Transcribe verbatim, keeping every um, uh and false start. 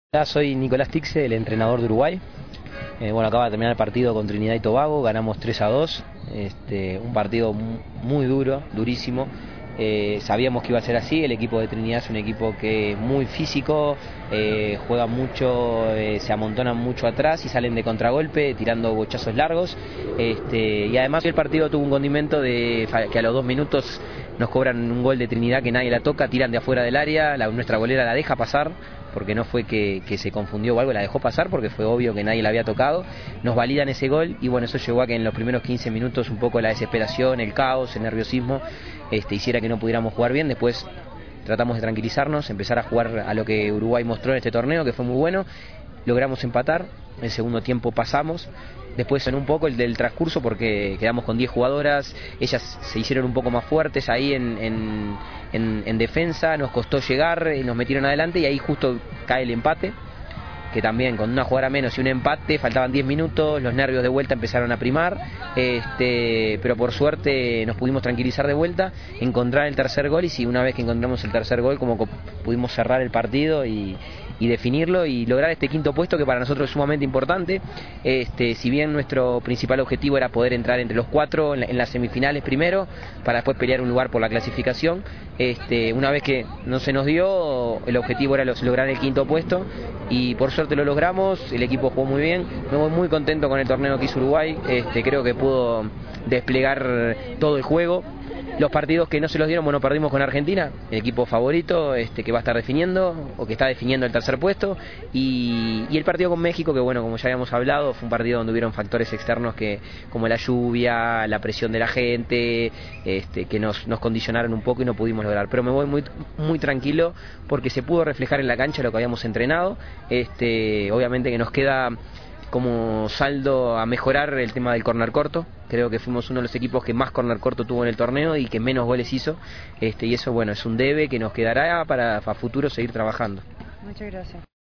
Hola, soy Nicolás Tixe, el entrenador de Uruguay. Eh, bueno, acaba de terminar el partido con Trinidad y Tobago, ganamos tres a dos, este, un partido muy duro, durísimo. Eh, sabíamos que iba a ser así. El equipo de Trinidad es un equipo que es muy físico, eh, juega mucho, eh, se amontonan mucho atrás y salen de contragolpe tirando bochazos largos, este, y además el partido tuvo un condimento de que a los dos minutos nos cobran un gol de Trinidad que nadie la toca, tiran de afuera del área, la, nuestra golera la deja pasar, porque no fue que, que se confundió o algo, la dejó pasar porque fue obvio que nadie la había tocado. Nos validan ese gol y bueno, eso llevó a que en los primeros quince minutos un poco la desesperación, el caos, el nerviosismo este, hiciera que no pudiéramos jugar bien. Después tratamos de tranquilizarnos, empezar a jugar a lo que Uruguay mostró en este torneo, que fue muy bueno. Logramos empatar, el segundo tiempo pasamos, después en un poco el del transcurso porque quedamos con diez jugadoras, ellas se hicieron un poco más fuertes ahí en, en, en, en defensa, nos costó llegar y nos metieron adelante y ahí justo cae el empate, que también con una jugada menos y un empate, faltaban diez minutos, los nervios de vuelta empezaron a primar, este, pero por suerte nos pudimos tranquilizar de vuelta, encontrar el tercer gol y si una vez que encontramos el tercer gol como pudimos cerrar el partido y, y definirlo y lograr este quinto puesto que para nosotros es sumamente importante. Este, si bien nuestro principal objetivo era poder entrar entre los cuatro en, la, en las semifinales primero, para después pelear un lugar por la clasificación, este, una vez que no se nos dio, el objetivo era los, lograr el quinto puesto y por suerte lo logramos, el equipo jugó muy bien, me voy muy contento con el torneo que hizo Uruguay, este, creo que pudo desplegar todo el juego. Los partidos que no se los dieron, bueno, perdimos con Argentina, el equipo favorito, este, que va a estar definiendo, o que está definiendo el tercer puesto, y, y el partido con México, que bueno, como ya habíamos hablado, fue un partido donde hubieron factores externos que, como la lluvia, la presión de la gente, este, que nos, nos condicionaron un poco y no pudimos lograr. Pero me voy muy, muy tranquilo porque se pudo reflejar en la cancha lo que habíamos entrenado, este, obviamente que nos queda como saldo a mejorar el tema del córner corto. Creo que fuimos uno de los equipos que más córner corto tuvo en el torneo y que menos goles hizo, este, y eso bueno, es un debe que nos quedará para, para futuro seguir trabajando. Muchas gracias.